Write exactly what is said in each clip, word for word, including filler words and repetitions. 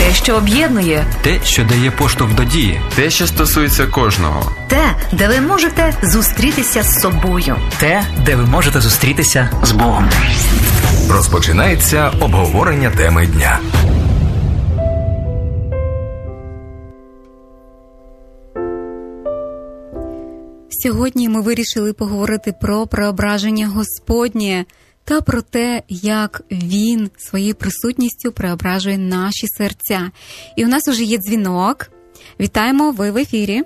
Те, що об'єднує. Те, що дає поштовх до дії. Те, що стосується кожного. Те, де ви можете зустрітися з собою. Те, де ви можете зустрітися з Богом. Розпочинається обговорення теми дня. Сьогодні ми вирішили поговорити про преображення Господнє та про те, як Він своєю присутністю преображує наші серця. І у нас уже є дзвінок. Вітаємо, ви в ефірі.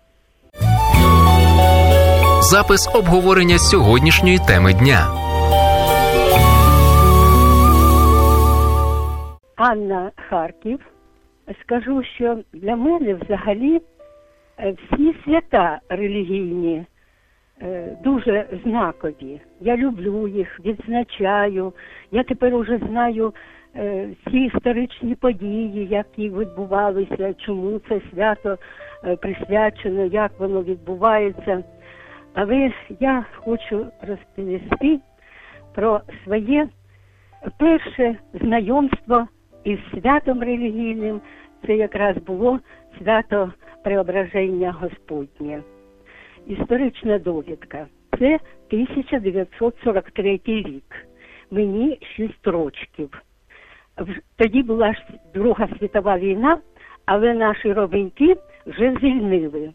Запис обговорення сьогоднішньої теми дня. Анна, Харків. Скажу, що для мене взагалі всі свята релігійні дуже знакові. Я люблю їх, відзначаю. Я тепер уже знаю всі історичні події, які відбувалися, чому це свято присвячено, як воно відбувається. Але я хочу розповісти про своє перше знайомство із святом релігійним. Це якраз було свято Преображення Господнє. Історична довідка. Це тисяча дев'ятсот сорок третій рік. Мені шість років. Тоді була Друга світова війна, але наші ровеньки вже звільнили.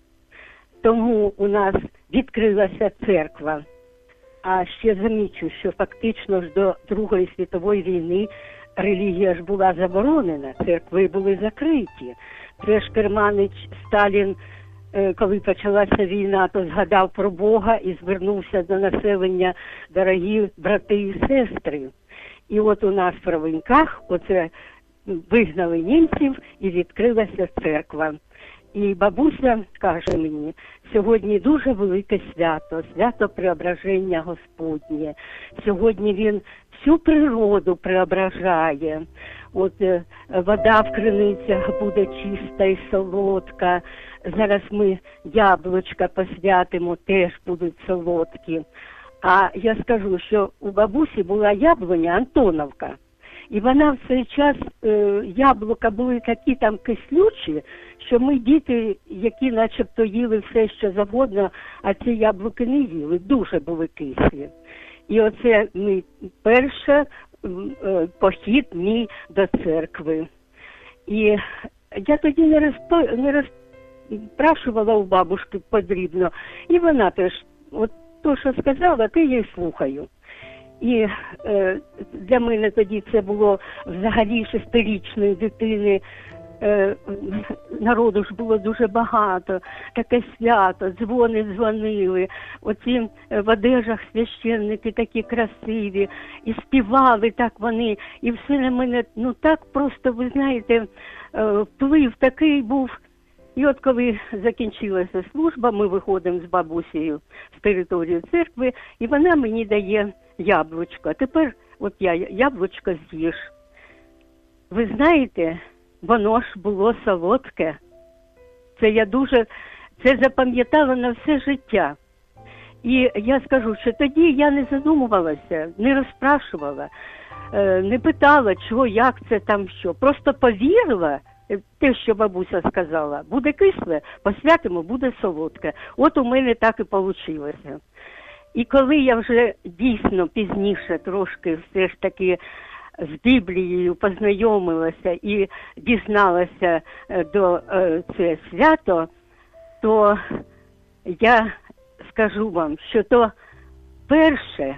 Тому у нас відкрилася церква. А ще замічу, що фактично ж до Другої світової війни релігія ж була заборонена, церкви були закриті. Це ж Керманич Сталін, коли почалася війна, то згадав про Бога і звернувся до населення: дорогі брати і сестри. І от у нас в Ровеньках оце вигнали німців і відкрилася церква. І бабуся каже мені, сьогодні дуже велике свято, свято Преображення Господнє. Сьогодні він всю природу преображає. От е, вода в криницях буде чиста і солодка. Зараз ми яблучка посвятимо, теж будуть солодкі. А я скажу, що у бабусі була яблуня Антоновка. І вона в цей час, е, яблука були такі там кислючі, що ми, діти, які начебто їли все, що завгодно, а ці яблуки не їли, дуже були кислі. І оце мій перший е, похід мій до церкви. І я тоді не, розпо... не розпрашувала у бабушки подрібно, і вона теж, от то, що сказала, ти її слухаю. І е, для мене тоді це було взагалі шестирічної дитини, е, народу ж було дуже багато, таке свято, дзвони дзвонили, оці в одежах священники такі красиві, і співали так вони, і все на мене, ну так просто, ви знаєте, е, вплив такий був. І от коли закінчилася служба, ми виходимо з бабусею з території церкви, і вона мені дає яблучко. А тепер от я яблучко з'їж. Ви знаєте, воно ж було солодке. Це я дуже, це запам'ятала на все життя. І я скажу, що тоді я не задумувалася, не розпрашувала, не питала, чого, як це там, що. Просто повірила, те, що бабуся сказала, буде кисле, посвятимо, буде солодке. От у мене так і вийшло. І коли я вже дійсно пізніше трошки все ж таки з Біблією познайомилася і дізналася до е, це свято, то я скажу вам, що то перше,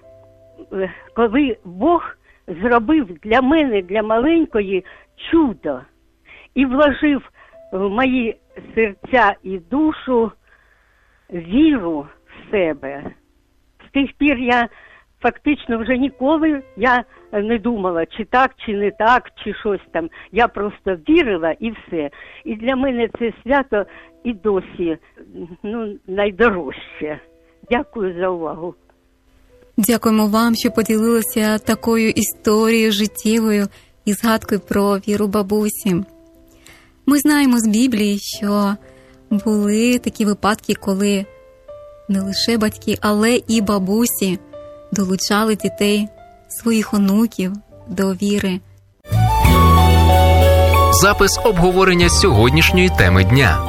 коли Бог зробив для мене, для маленької, чудо, і вложив в мої серця і душу віру в себе. З тих пір я фактично вже ніколи я не думала, чи так, чи не так, чи щось там. Я просто вірила і все. І для мене це свято і досі, ну, найдорожче. Дякую за увагу. Дякуємо вам, що поділилися такою історією життєвою і згадкою про віру бабусі. Ми знаємо з Біблії, що були такі випадки, коли не лише батьки, але і бабусі долучали дітей, своїх онуків до віри. Запис обговорення сьогоднішньої теми дня.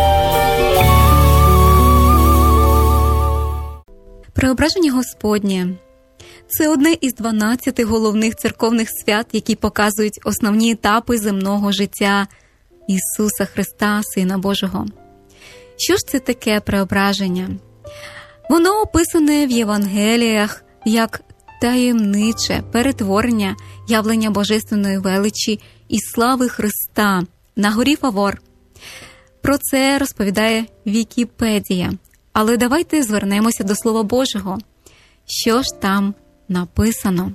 Преображення Господнє – це одне із дванадцяти головних церковних свят, які показують основні етапи земного життя Ісуса Христа, Сина Божого. Що ж це таке преображення? Воно описане в Євангеліях як таємниче перетворення явлення божественної величі і слави Христа на горі Фавор. Про це розповідає Вікіпедія. Але давайте звернемося до Слова Божого. Що ж там написано?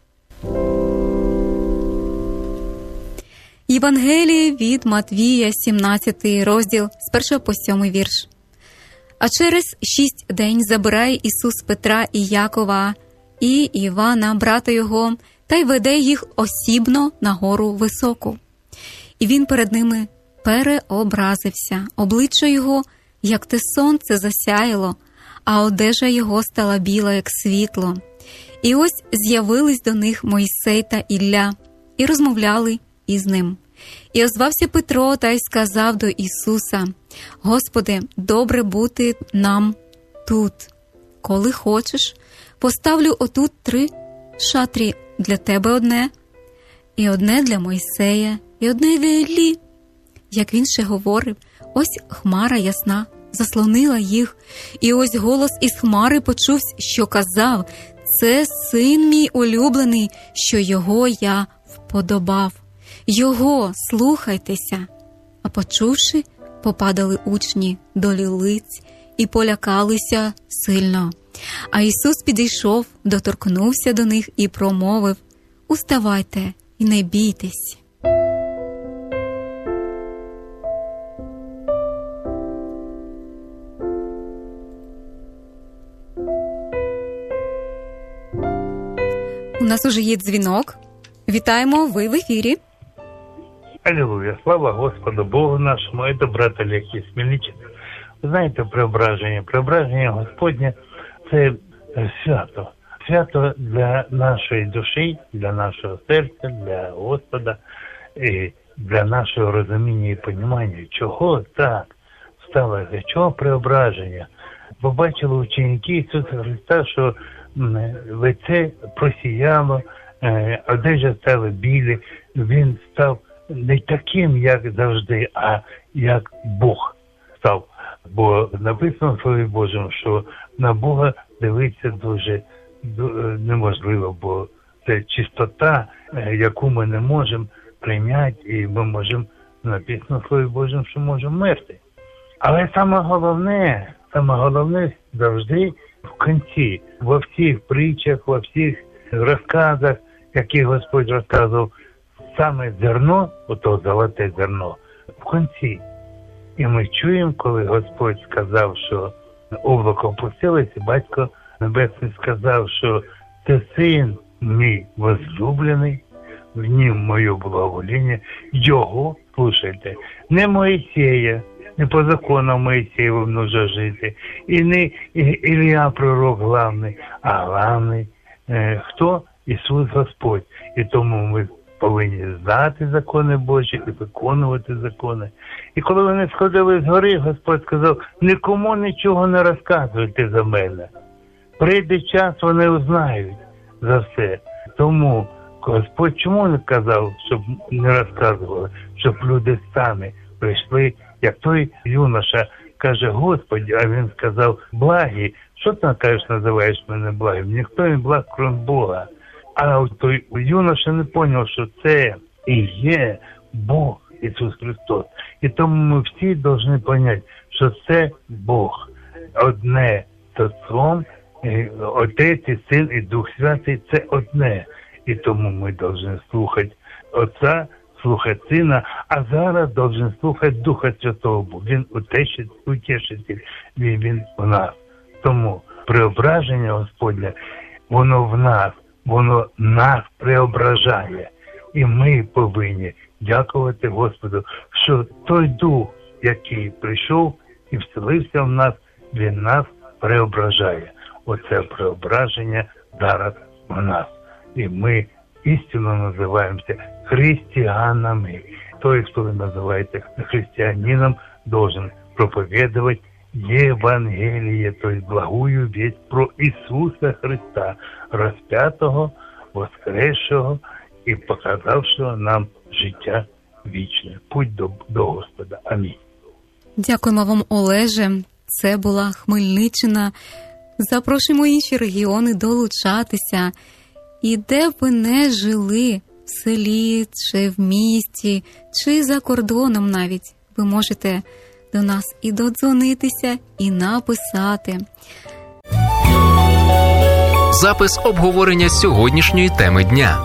Євангеліє від Матвія, сімнадцятий розділ, з першого по сьомий вірш. А через шість день забирає Ісус Петра і Якова і Івана, брата його, та й веде їх осібно на гору високу. І він перед ними переобразився, обличчя його, як те сонце, засяяло, а одежа його стала біла, як світло. І ось з'явились до них Мойсей та Ілля, і розмовляли із ним. І озвався Петро та й сказав до Ісуса: «Господи, добре бути нам тут. Коли хочеш, поставлю отут три шатрі, для тебе одне, і одне для Мойсея, і одне для Іллі». Як він ще говорив, ось хмара ясна заслонила їх, і ось голос із хмари почувся, що казав: «Це син мій улюблений, що його я вподобав. Його слухайтеся». А почувши, попадали учні долі лиць і полякалися сильно. А Ісус підійшов, доторкнувся до них і промовив: «Уставайте і не бійтесь». У нас уже є дзвінок. Вітаємо, ви в ефірі. Алілуя, слава Господу Богу нашому, це брат Олег із Хмельниччини. Ви знаєте, преображення, преображення Господнє – це свято. Свято для нашої душі, для нашого серця, для Господа, і для нашого розуміння і розуміння, чого так сталося, чого преображення. Побачили ученики Ісуса Христа, що лице просіяло, одежа стала білі, він став не таким, як завжди, а як Бог став. Бо написано в Слові Божому, що на Бога дивитися дуже неможливо, бо це чистота, яку ми не можемо прийняти, і ми можемо, написано в Слові Божому, що можемо мерти. Але саме головне, саме головне завжди в кінці, во всіх притчах, во всіх розказах, які Господь розказував, саме зерно, ото золоте зерно, в кінці. І ми чуємо, коли Господь сказав, що облако опустилось, і Батько Небесний сказав, що це син мій возлюблений, в нім моє благовоління, його слушайте. Не Моїсея, не по закону Моїсеєву нужно жити, і не Ілля пророк главний, а главний е, хто? Ісус Господь. І тому ми повинні знати закони Божі і виконувати закони. І коли вони сходили з гори, Господь сказав: нікому нічого не розказуйте за мене. Прийде час, вони узнають за все. Тому Господь чому не казав, щоб не розказували, щоб люди самі прийшли, як той юноша каже: Господи, а він сказав: благий, що ти, кажеш, називаєш мене благим? Ніхто не благ, крім Бога. А той юноша не зрозумів, що це і є Бог Ісус Христос. І тому ми всі повинні зрозуміти, що це Бог. Одне з Отцом, Отець і Син і Дух Святий – це одне. І тому ми повинні слухати Отця, слухати Сина, а зараз повинні слухати Духа Святого, бо Він утешитель, він, він у нас. Тому преображення Господня, воно в нас, воно нас преображає. І ми повинні дякувати Господу, що той Дух, який прийшов і вселився в нас, він нас преображає. Оце преображення зараз в нас. І ми істинно називаємося християнами. той, кто вы называете христианином, должен проповедовать Евангелие, то есть благую весть про Иисуса Христа, распятого, воскресшего и показавшего нам життя вічне. Путь до, до Господа. Амінь. Дякуємо вам, Олеже. Це була Хмельниччина. Запрошуємо інші регіони долучатися. І де б ви не жили, в селі, чи в місті, чи за кордоном навіть, ви можете до нас і додзвонитися, і написати. Запис обговорення сьогоднішньої теми дня.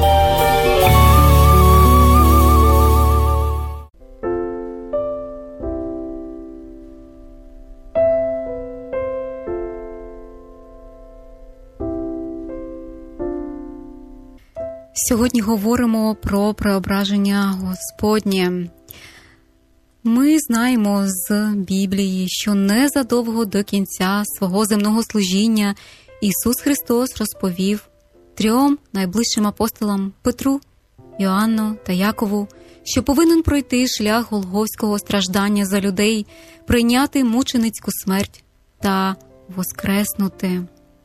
Сьогодні говоримо про преображення Господнє. Ми знаємо з Біблії, що незадовго до кінця свого земного служіння Ісус Христос розповів трьом найближчим апостолам Петру, Йоанну та Якову, що повинен пройти шлях голгофського страждання за людей, прийняти мученицьку смерть та воскреснути.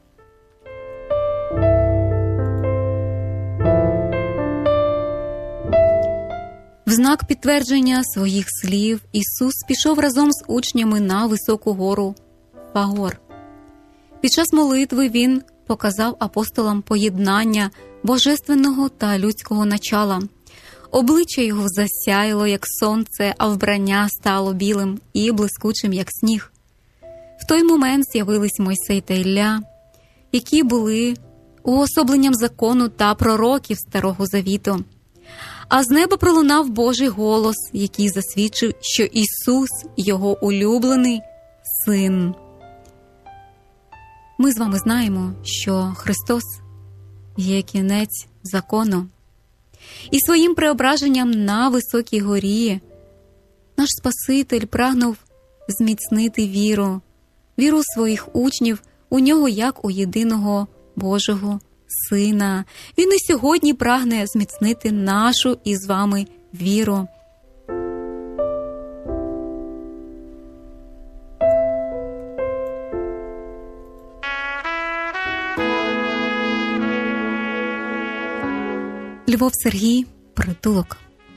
В знак підтвердження своїх слів Ісус пішов разом з учнями на високу гору Фагор. Під час молитви Він показав апостолам поєднання божественного та людського начала. Обличчя його засяяло, як сонце, а вбрання стало білим і блискучим, як сніг. В той момент з'явились Мойсей та Ілля, які були уособленням закону та пророків Старого Завіту. А з неба пролунав Божий голос, який засвідчив, що Ісус – його улюблений Син. Ми з вами знаємо, що Христос є кінець закону. І своїм преображенням на високій горі наш Спаситель прагнув зміцнити віру, віру своїх учнів у Нього як у єдиного Божого Сина. Він і сьогодні прагне зміцнити нашу із вами віру. Львов Сергій, Притулок.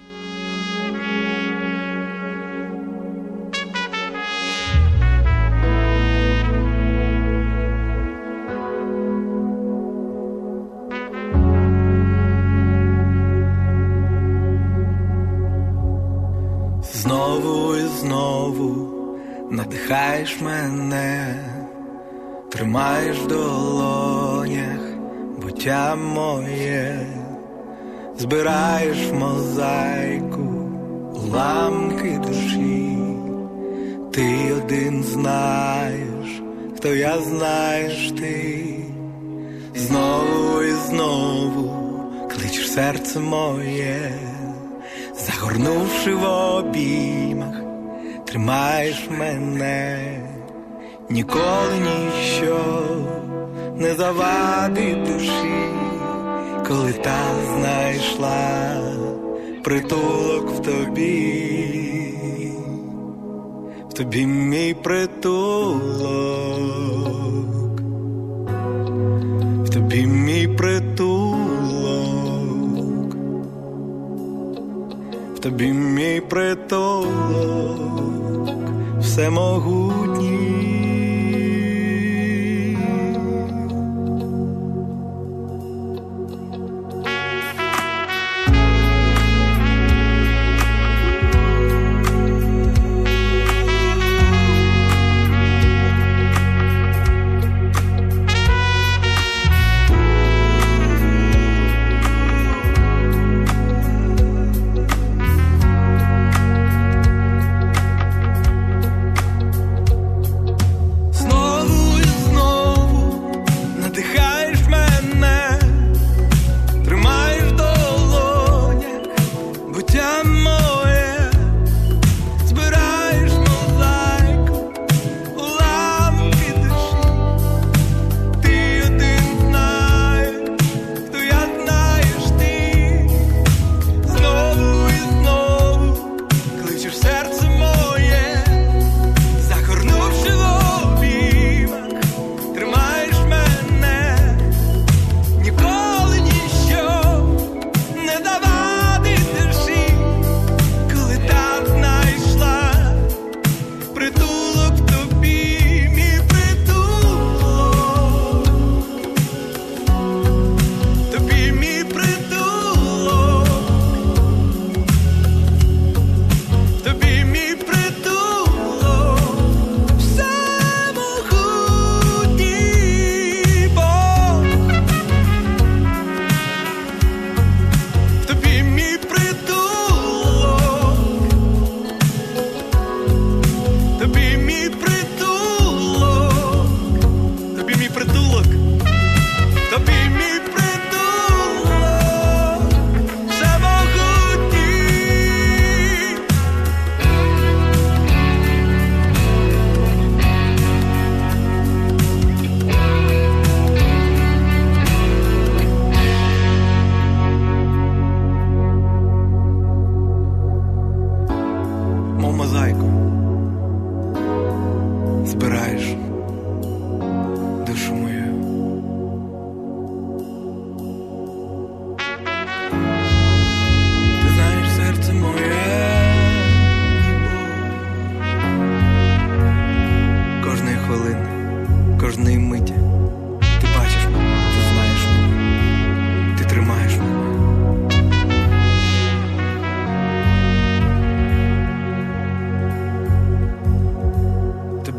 Знову і знову надихаєш мене, тримаєш в долонях буття моє, збираєш в мозаїку уламки душі. Ти один знаєш, хто я, знаєш ти. Знову і знову кличеш серце моє, загорнувши в обіймах, тримаєш мене. Ніколи ніщо не завадить душі, коли та знайшла притулок в тобі. В тобі мій притулок, в тобі мій притулок, в тобі мій притулок, всемогутній.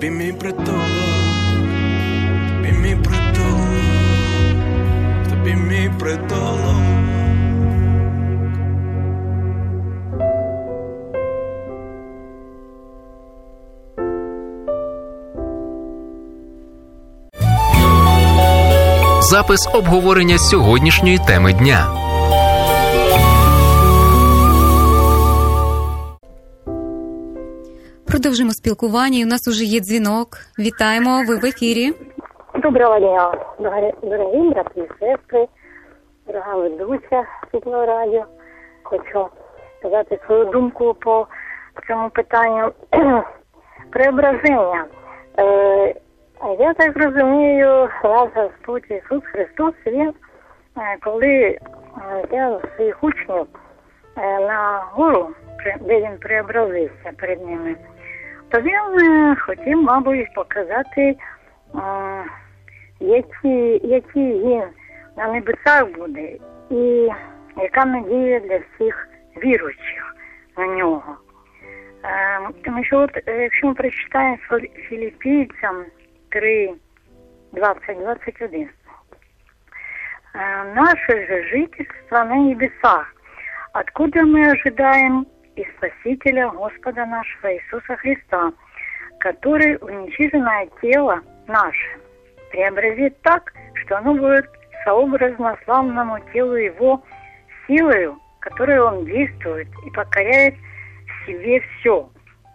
тобі мій притулок, тобі мій притулок, тобі мій притулок. Запис обговорення сьогоднішньої теми дня. Продовжимо спілкування. У нас уже є дзвінок. Вітаємо, ви в ефірі. Доброго дня, дорогі брати і сестри, дорога ведуча Світлого радіо. Хочу сказати свою думку по цьому питанню преображення. Е, я так розумію, наш Господь Ісус Христос, Він, коли взяв своїх учнів на гору, де Він преобразився перед ними, то Він хотів, мабуть, показати, Які, який він на небесах буде і яка надія для всіх віруючих на нього. Е, тому що от, якщо ми прочитаємо Філіппійцям три, двадцять, двадцять один, е, наше же жительство на небесах, откуда мы ожидаем и Спасителя Господа нашего Иисуса Христа, который уничиженное тело наше преобразит так, что оно будет сообразно славному телу Его силою, которой Он действует и покоряет себе все.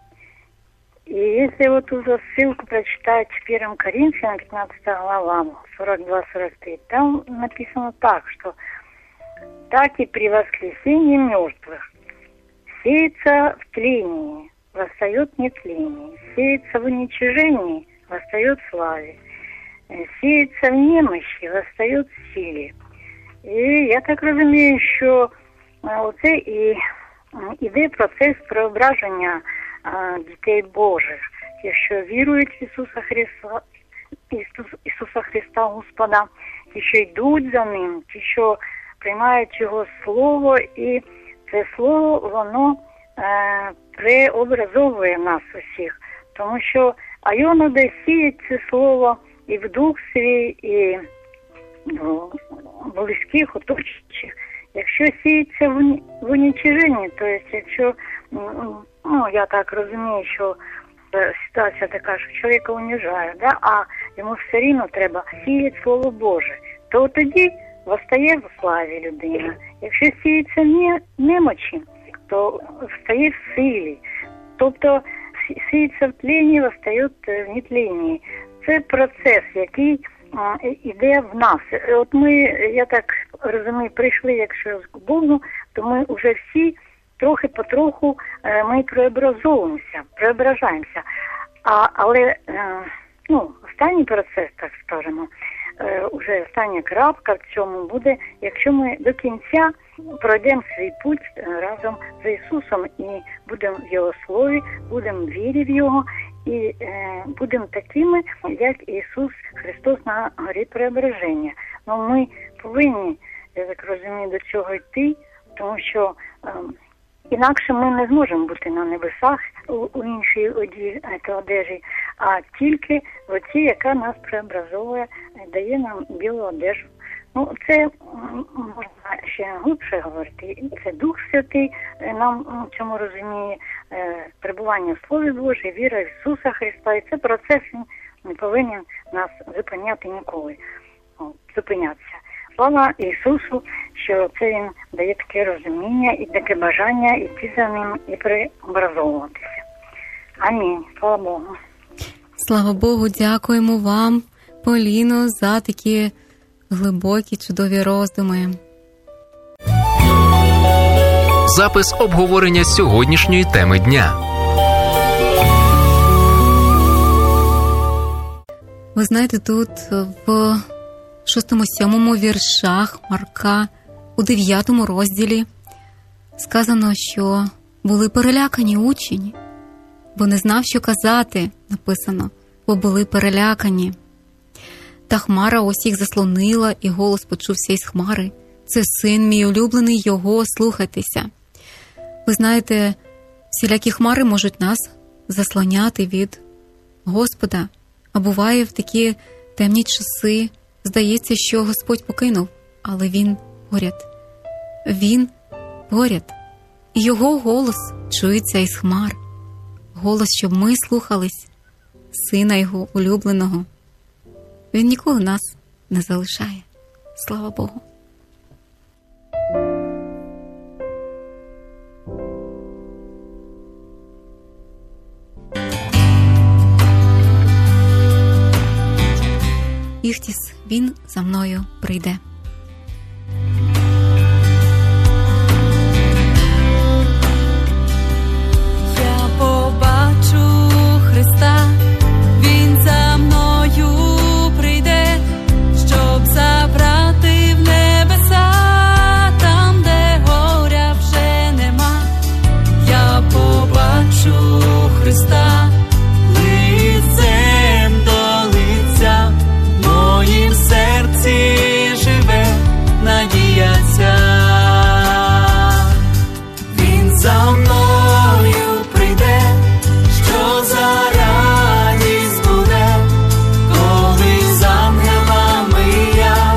И если вот ту ссылку прочитать в первом Коринфянам, пятнадцатая глава, сорок два сорок три, там написано так, что так и при воскресении мертвых сеется в тлении, восстает в нетлении, сеется в уничижении, восстает в славе, сіється в немощі, восстає в силі. І я так розумію, що оце і іде процес преображення дітей Божих, якщо вірують в Ісуса Христа, Ісус, Ісуса Христа Господа, ті, що йдуть за Ним, ті, що приймають Його Слово, і це Слово, воно е, преобразовує нас усіх, тому що а йому де сіять це Слово і в дух свій, і в близьких, оточуючих. Якщо сіється в, в уничиженні, то є, якщо, ну, я так розумію, що ситуація така, що чоловіка унижає, да? А йому все рівно треба сіяти Слово Боже, то тоді встає в славі людина. Якщо сіється в немочі, то встає в силі. Тобто сіється в тлінні, встає в нетленні. Це процес, який а, іде в нас. От ми, я так розумію, прийшли, якщо з Богу, то ми вже всі трохи-потроху ми преобразовуємося, преображаємося. А, але, ну, останній процес, так скажемо, вже остання крапка в цьому буде, якщо ми до кінця пройдемо свій путь разом з Ісусом і будемо в Його Слові, будемо в вірі в Його, і е, будемо такими, як Ісус Христос на горі преображення. Ну, ми повинні, я так розумію, до цього йти, тому що е, інакше ми не зможемо бути на небесах у, у іншій оді, одежі, а тільки в оцій, яка нас преобразовує, дає нам білу одежу. Ну, це можна ще глибше говорити. Це Дух Святий нам в цьому розуміє, перебування в Слові Божій, віра в Ісуса Христа. І це процес, він не повинен нас зупиняти ніколи. Зупинятися. Слава Ісусу, що це Він дає таке розуміння і таке бажання йти за Ним і преобразовуватися. Амінь. Слава Богу. Слава Богу, дякуємо вам, Поліно, за такі глибокі, чудові роздуми. Запис обговорення сьогоднішньої теми дня. Ви знаєте, тут в шостому-сьомому віршах Марка у дев'ятому розділі сказано, що були перелякані учні, бо не знав, що казати, написано, бо були перелякані. Та хмара ось їх заслонила, і голос почувся із хмари. Це син мій улюблений, його слухайтеся. Ви знаєте, всілякі хмари можуть нас заслоняти від Господа. А буває, в такі темні часи здається, що Господь покинув, але Він поряд. Він поряд. І Його голос чується із хмар. Голос, щоб ми слухались Сина Його улюбленого. Він ніколи нас не залишає. Слава Богу. Іхтіс, він за мною прийде. Я побачу Христа, він за мною прийде, щоб забрати в небеса, там, де горя вже нема. Я побачу Христа лицем до лиця, в моїм серці живе надія ця. Він за мною прийде, що за радість буде, коли з ангелами я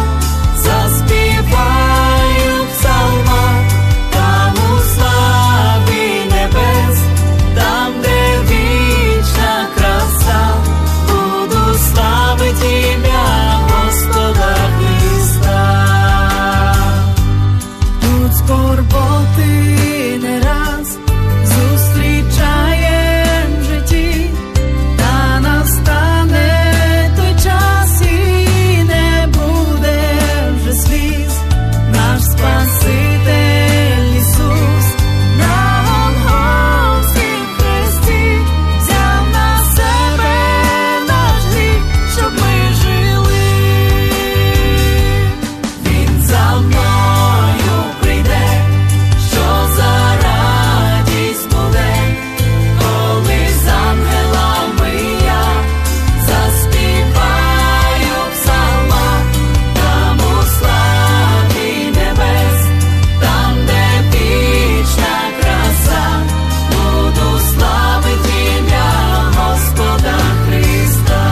заспіваю псалма, там у славі небес, там, де вічна краса, буду славити ім'я Господа Христа. Тут скорботи не раз зустрічаєм в житті, та настане той час і не буде вже сліз. Наш Спаситель Ісус на Голгофськім хресті взяв на себе наш гріх, щоб ми жили. Він за мною прийде, що за радість буде, коли з ангелами я заспіваю псалма, там у славі небес, там, де вічна краса, буду славити ім'я Господа Христа.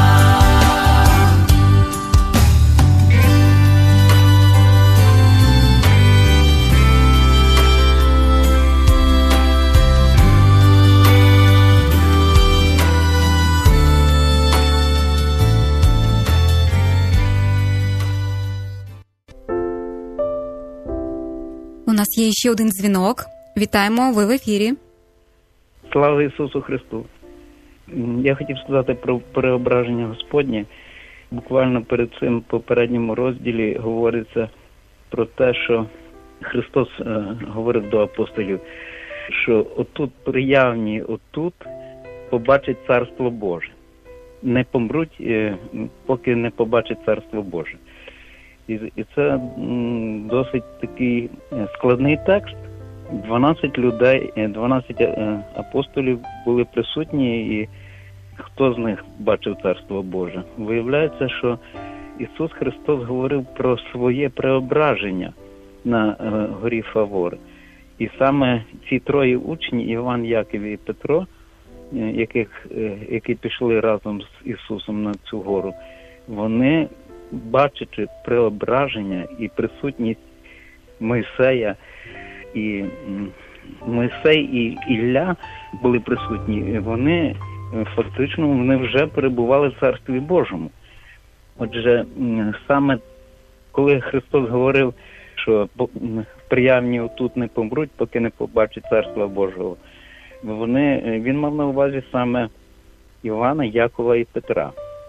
У нас є ще один дзвінок. Вітаємо, ви в ефірі. Слава Ісусу Христу! Я хотів сказати про переображення Господнє. Буквально перед цим попередньому розділі говориться про те, що Христос е, говорив до апостолів, що отут приявні, отут побачить Царство Боже. Не помруть, е, поки не побачить Царство Боже. І, і це м, досить такий складний текст. дванадцять людей, дванадцять апостолів були присутні, і хто з них бачив Царство Боже? Виявляється, що Ісус Христос говорив про своє преображення на горі Фавор. І саме ці троє учні, Іван, Яків і Петро, яких, які пішли разом з Ісусом на цю гору, вони, бачачи преображення і присутність Мойсея, і Мойсей і Ілля були присутні, вони фактично вони вже перебували в Царстві Божому. Отже, саме коли Христос говорив, що приявні отут не помруть, поки не побачать Царства Божого, вони, він мав на увазі саме Івана, Якова і Петра.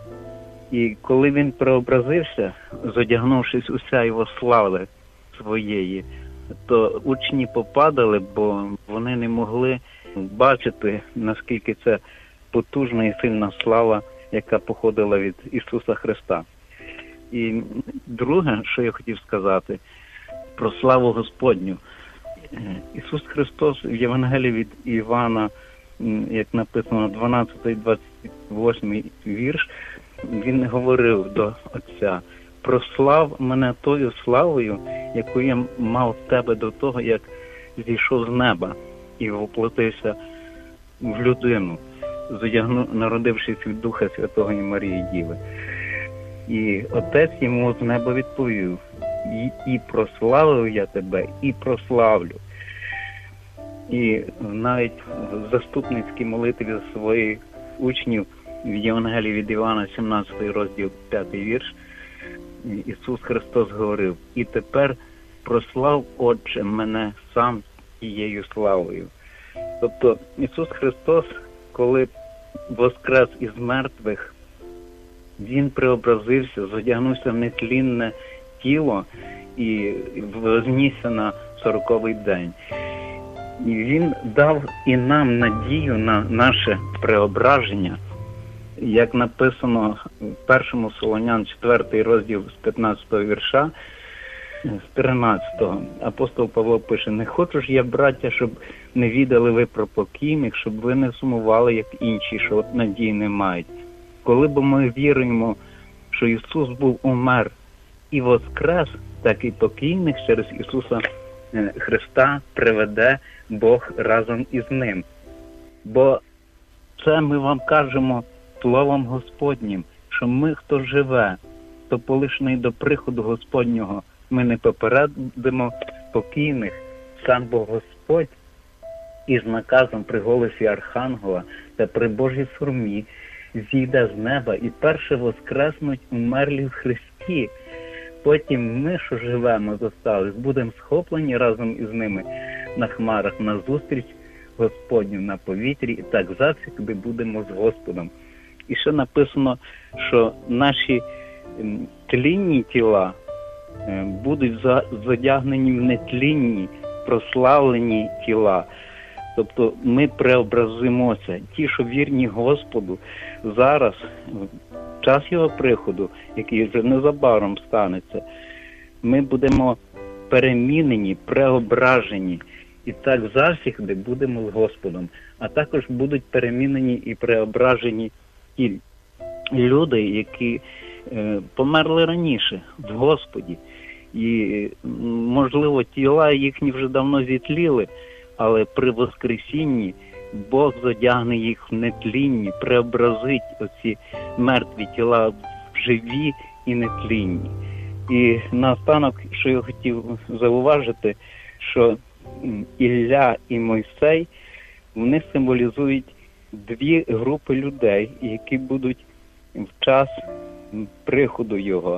І коли він преобразився, зодягнувшись у сяйво слави своєї, то учні попадали, бо вони не могли бачити, наскільки це потужна і сильна слава, яка походила від Ісуса Христа. І друге, що я хотів сказати, про славу Господню. Ісус Христос в Євангелії від Івана, як написано, дванадцятий двадцять восьмий вірш, він говорив до Отця: прослав мене тою славою, яку я мав в тебе до того, як зійшов з неба і воплотився в людину. зодягну, народившись від Духа Святого і Марії Діви. І Отець йому з неба відповів: і, і прославив я тебе, і прославлю. І навіть в заступницькій молитві своїх учнів в Євангелії від Івана, сімнадцятий розділ, п'ятий вірш, Ісус Христос говорив: і тепер прослав, Отче, мене сам тією славою. Тобто Ісус Христос, коли воскрес із мертвих, Він преобразився, зодягнувся в нетлінне тіло і вознісся на сороковий день. І Він дав і нам надію на наше преображення, як написано в першому Солонян, четвертий розділ з п'ятнадцятого вірша, з тринадцятого. Апостол Павло пише: не хочу ж я, браття, щоб не відали ви про покійних, щоб ви не сумували, як інші, що от надії не мають. Коли б ми віруємо, що Ісус був умер і воскрес, так і покійних через Ісуса Христа приведе Бог разом із Ним. Бо це ми вам кажемо словом Господнім, що ми, хто живе, то полишений до приходу Господнього, ми не попередимо покійних, сам Бог Господь із наказом при голосі Архангела та при Божій сурмі зійде з неба і перше воскреснуть умерлі в Христі. Потім ми, що живемо, зостались, будемо схоплені разом із ними на хмарах на зустріч Господню на повітрі, і так завсігди будемо з Господом. І ще написано, що наші тлінні тіла будуть задягнені в нетлінні, прославлені тіла. Тобто ми преобразимося. Ті, що вірні Господу, зараз, в час Його приходу, який вже незабаром станеться, ми будемо перемінені, преображені. І так завсігди будемо з Господом. А також будуть перемінені і преображені ті люди, які е, померли раніше в Господі. І, можливо, тіла їхні вже давно зітліли, але при воскресінні Бог задягне їх в нетлінні, преобразить оці мертві тіла в живі і нетлінні. І наостанок, що я хотів зауважити, що Ілля і Мойсей, вони символізують дві групи людей, які будуть в час приходу його.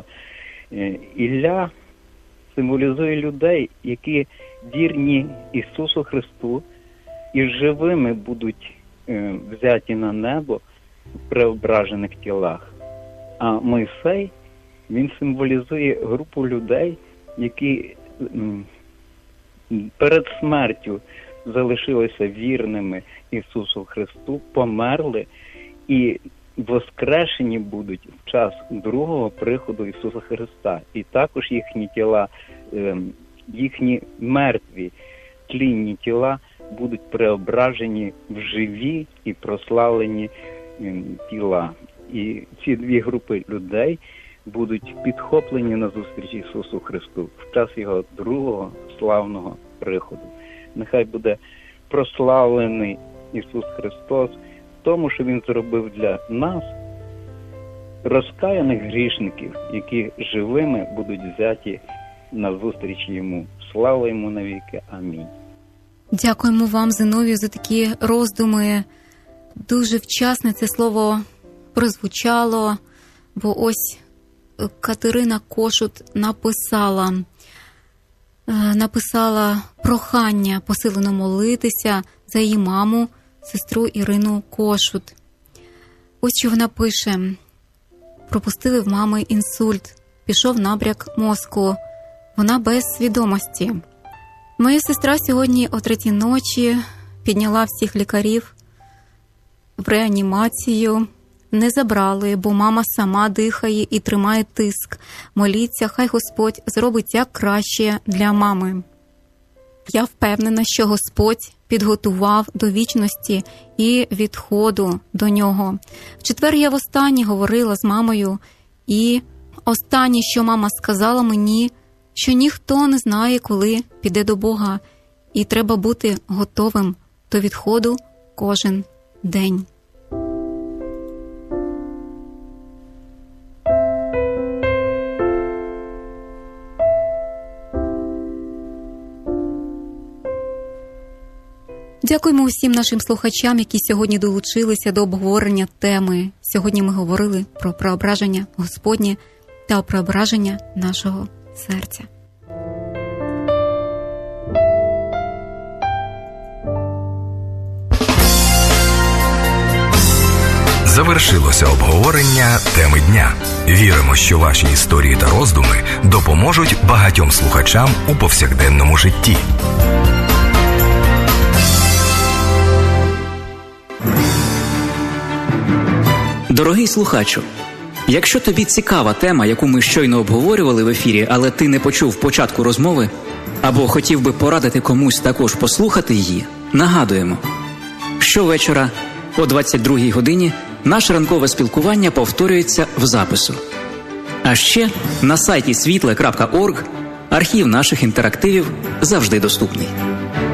Ілля символізує людей, які вірні Ісусу Христу і живими будуть взяті на небо в преображених тілах. А Мойсей, він символізує групу людей, які перед смертю залишилися вірними Ісусу Христу, померли і воскрешені будуть в час другого приходу Ісуса Христа. І також їхні тіла, їхні мертві, тлінні тіла будуть преображені в живі і прославлені тіла. І ці дві групи людей будуть підхоплені на зустріч Ісусу Христу в час Його другого славного приходу. Нехай буде прославлений Ісус Христос в тому, що Він зробив для нас, розкаяних грішників, які живими будуть взяті на зустріч Йому. Слава Йому навіки. Амінь. Дякуємо вам, Зиновію, за такі роздуми. Дуже вчасно це слово прозвучало, бо ось Катерина Кошут написала, написала прохання посилено молитися за її маму, сестру Ірину Кошут. Ось що вона пише. Пропустили в мами інсульт, пішов набряк мозку. Вона без свідомості. Моя сестра сьогодні о третій ночі підняла всіх лікарів в реанімацію. Не забрали, бо мама сама дихає і тримає тиск. Моліться, хай Господь зробить як краще для мами. Я впевнена, що Господь підготував до вічності і відходу до нього. В четвер я востаннє говорила з мамою, і останнє, що мама сказала мені, що ніхто не знає, коли піде до Бога, і треба бути готовим до відходу кожен день. Дякуємо усім нашим слухачам, які сьогодні долучилися до обговорення теми. Сьогодні ми говорили про преображення Господнє та преображення нашого серця. Завершилося обговорення теми дня. Віримо, що ваші історії та роздуми допоможуть багатьом слухачам у повсякденному житті. Дорогий слухачу, якщо тобі цікава тема, яку ми щойно обговорювали в ефірі, але ти не почув початку розмови, або хотів би порадити комусь також послухати її, нагадуємо, щовечора о двадцять другій годині наше ранкове спілкування повторюється в запису. А ще на сайті світле крапка орг архів наших інтерактивів завжди доступний.